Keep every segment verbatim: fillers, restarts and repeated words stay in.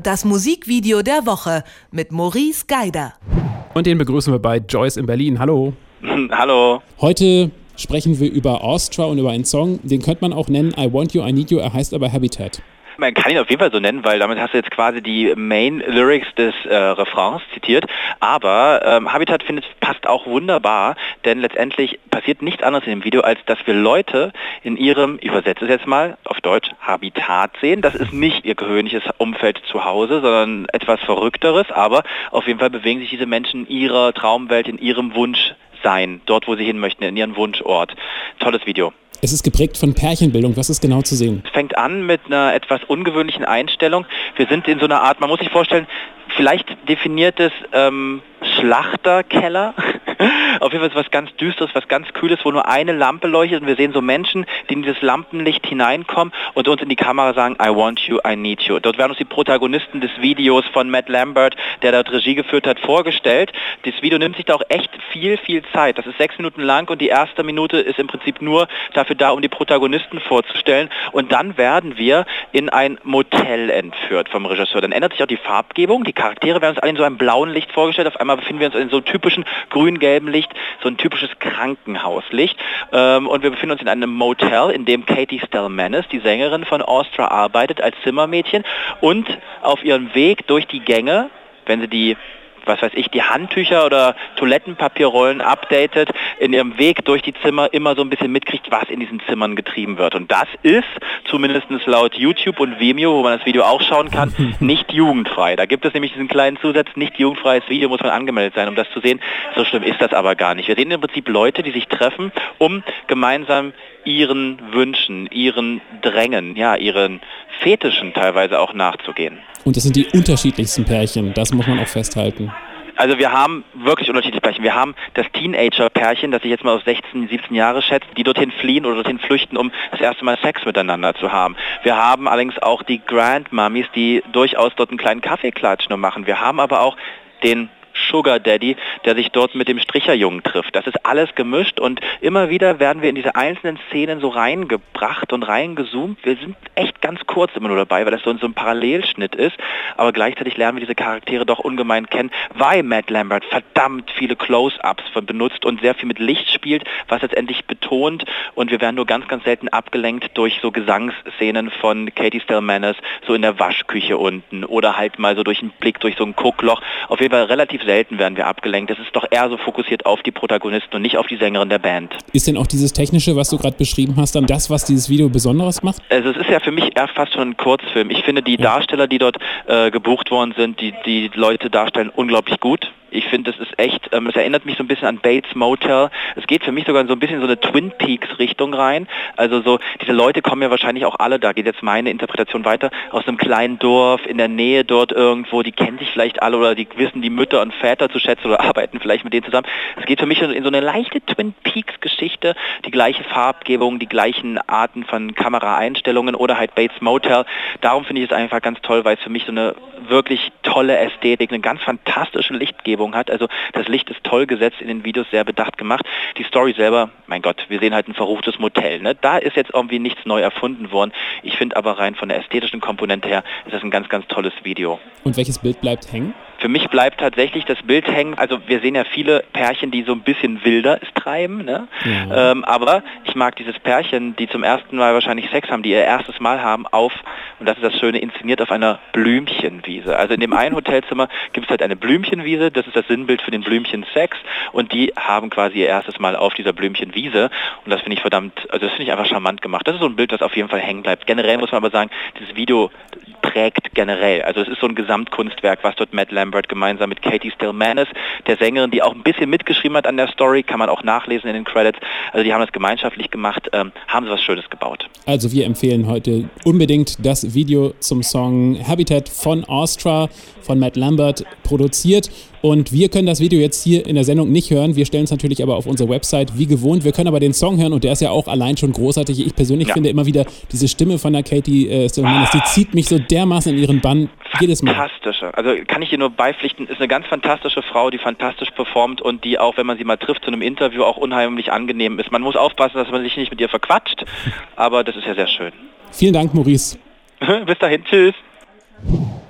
Das Musikvideo der Woche mit Maurice Geider. Und den begrüßen wir bei Joyce in Berlin. Hallo. Hallo. Heute sprechen wir über Aostra und über einen Song, den könnte man auch nennen I Want You, I Need You, er heißt aber Habitat. Man kann ihn auf jeden Fall so nennen, weil damit hast du jetzt quasi die Main Lyrics des äh, Refrains zitiert. Aber ähm, Habitat findet passt auch wunderbar, denn letztendlich passiert nichts anderes in dem Video, als dass wir Leute in ihrem, ich übersetze es jetzt mal auf Deutsch, Habitat sehen. Das ist nicht ihr gewöhnliches Umfeld zu Hause, sondern etwas Verrückteres. Aber auf jeden Fall bewegen sich diese Menschen in ihrer Traumwelt, in ihrem Wunschsein, dort wo sie hin möchten, in ihren Wunschort. Tolles Video. Es ist geprägt von Pärchenbildung. Was ist genau zu sehen? Es fängt an mit einer etwas ungewöhnlichen Einstellung. Wir sind in so einer Art, man muss sich vorstellen, vielleicht definiertes ähm, Schlachterkeller. Auf jeden Fall ist was ganz Düsteres, was ganz Kühles, wo nur eine Lampe leuchtet und wir sehen so Menschen, die in dieses Lampenlicht hineinkommen und uns in die Kamera sagen, I want you, I need you. Dort werden uns die Protagonisten des Videos von Matt Lambert, der dort Regie geführt hat, vorgestellt. Das Video nimmt sich da auch echt viel, viel Zeit. Das ist sechs Minuten lang und die erste Minute ist im Prinzip nur dafür da, um die Protagonisten vorzustellen. Und dann werden wir in ein Motel entführt vom Regisseur. Dann ändert sich auch die Farbgebung. Die Charaktere werden uns alle in so einem blauen Licht vorgestellt. Auf einmal befinden wir uns in so einem typischen grün-gelben Licht, so ein typisches Krankenhauslicht. Ähm, und wir befinden uns in einem Motel, in dem Katie Stelmanis, die Sängerin von Aostra, arbeitet als Zimmermädchen und auf ihrem Weg durch die Gänge, wenn sie die was weiß ich, die Handtücher oder Toilettenpapierrollen updatet, in ihrem Weg durch die Zimmer immer so ein bisschen mitkriegt, was in diesen Zimmern getrieben wird. Und das ist, zumindest laut YouTube und Vimeo, wo man das Video auch schauen kann, nicht jugendfrei. Da gibt es nämlich diesen kleinen Zusatz, nicht jugendfreies Video, muss man angemeldet sein, um das zu sehen. So schlimm ist das aber gar nicht. Wir sehen im Prinzip Leute, die sich treffen, um gemeinsam ihren Wünschen, ihren Drängen, ja, ihren Fetischen teilweise auch nachzugehen. Und das sind die unterschiedlichsten Pärchen, das muss man auch festhalten. Also wir haben wirklich unterschiedliche Pärchen. Wir haben das Teenager-Pärchen, das sich jetzt mal auf sechzehn, siebzehn Jahre schätzt, die dorthin fliehen oder dorthin flüchten, um das erste Mal Sex miteinander zu haben. Wir haben allerdings auch die Grandmummies, die durchaus dort einen kleinen Kaffeeklatsch nur machen. Wir haben aber auch den Sugar Daddy, der sich dort mit dem Stricherjungen trifft. Das ist alles gemischt und immer wieder werden wir in diese einzelnen Szenen so reingebracht und reingezoomt. Wir sind echt ganz kurz immer nur dabei, weil das so ein, so ein Parallelschnitt ist, aber gleichzeitig lernen wir diese Charaktere doch ungemein kennen, weil Matt Lambert verdammt viele Close-Ups benutzt und sehr viel mit Licht spielt, was letztendlich betont und wir werden nur ganz, ganz selten abgelenkt durch so Gesangsszenen von Katie Stelmanis, so in der Waschküche unten oder halt mal so durch einen Blick durch so ein Guckloch. Auf jeden Fall relativ selten werden wir abgelenkt. Es ist doch eher so fokussiert auf die Protagonisten und nicht auf die Sängerin der Band. Ist denn auch dieses Technische, was du gerade beschrieben hast, dann das, was dieses Video Besonderes macht? Also es ist ja für mich eher fast schon ein Kurzfilm. Ich finde, die ja. Darsteller, die dort äh, gebucht worden sind, die die Leute darstellen, unglaublich gut. Ich finde, das ist echt, ähm, es erinnert mich so ein bisschen an Bates Motel. Es geht für mich sogar so ein bisschen in so eine Twin Peaks Richtung rein. Also so, diese Leute kommen ja wahrscheinlich auch alle, da geht jetzt meine Interpretation weiter, aus einem kleinen Dorf in der Nähe dort irgendwo, die kennen sich vielleicht alle oder die wissen die Mütter und Väter zu schätzen oder arbeiten vielleicht mit denen zusammen. Es geht für mich in so eine leichte Twin Peaks Geschichte, die gleiche Farbgebung, die gleichen Arten von Kameraeinstellungen oder halt Bates Motel. Darum finde ich es einfach ganz toll, weil es für mich so eine wirklich tolle Ästhetik, eine ganz fantastische Lichtgebung hat. Also das Licht ist toll gesetzt, in den Videos sehr bedacht gemacht. Die Story selber, mein Gott, wir sehen halt ein verruchtes Motel. Ne? Da ist jetzt irgendwie nichts neu erfunden worden. Ich finde aber rein von der ästhetischen Komponente her ist das ein ganz, ganz tolles Video. Und welches Bild bleibt hängen? Für mich bleibt tatsächlich das Bild hängen, also wir sehen ja viele Pärchen, die so ein bisschen wilder es treiben, ne? Ja. Ähm, aber ich mag dieses Pärchen, die zum ersten Mal wahrscheinlich Sex haben, die ihr erstes Mal haben, auf, und das ist das Schöne, inszeniert auf einer Blümchenwiese. Also in dem einen Hotelzimmer gibt es halt eine Blümchenwiese, das ist das Sinnbild für den Blümchensex und die haben quasi ihr erstes Mal auf dieser Blümchenwiese und das finde ich verdammt, also das finde ich einfach charmant gemacht. Das ist so ein Bild, das auf jeden Fall hängen bleibt. Generell muss man aber sagen, dieses Video prägt generell, also es ist so ein Gesamtkunstwerk, was dort Matt Lambert gemeinsam mit Katie Stelmanis, der Sängerin, die auch ein bisschen mitgeschrieben hat an der Story, kann man auch nachlesen in den Credits. Also die haben das gemeinschaftlich gemacht, ähm, haben sie was Schönes gebaut. Also wir empfehlen heute unbedingt das Video zum Song Habitat von Aostra, von Matt Lambert produziert. Und wir können das Video jetzt hier in der Sendung nicht hören. Wir stellen es natürlich aber auf unsere Website wie gewohnt. Wir können aber den Song hören und der ist ja auch allein schon großartig. Ich persönlich ja. finde immer wieder diese Stimme von der Katie äh, Stelmanis, die zieht mich so dermaßen in ihren Bann jedes Mal. Fantastische. Also kann ich dir nur beipflichten, ist eine ganz fantastische Frau, die fantastisch performt und die auch, wenn man sie mal trifft zu einem Interview, auch unheimlich angenehm ist. Man muss aufpassen, dass man sich nicht mit ihr verquatscht, aber das ist ja sehr schön. Vielen Dank, Maurice. Bis dahin, tschüss.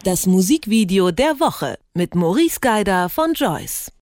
Das Musikvideo der Woche mit Maurice Geider von Joyce.